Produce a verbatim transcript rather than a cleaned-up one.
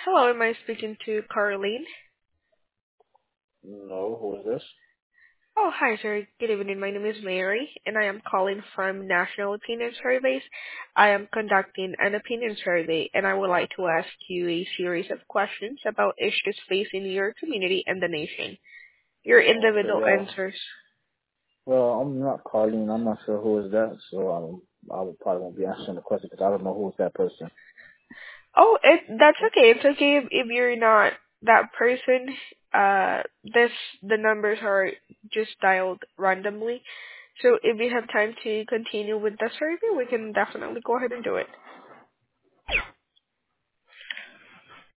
Hello, am I speaking to Caroline? No, who is this? Oh, hi, sir. Good evening. My name is Mary, and I am calling from National Opinion Surveys. I am conducting an opinion survey, and I would like to ask you a series of questions about issues facing your community and the nation. Your Oh, okay, individual yeah. answers. Well, I'm not calling. I'm not sure who is that, so um, I will probably won't be answering the question because I don't know who is that person. Oh, it, that's okay. It's okay if, if you're not that person. Uh, this the numbers are just dialed randomly. So if you have time to continue with the survey, we can definitely go ahead and do it.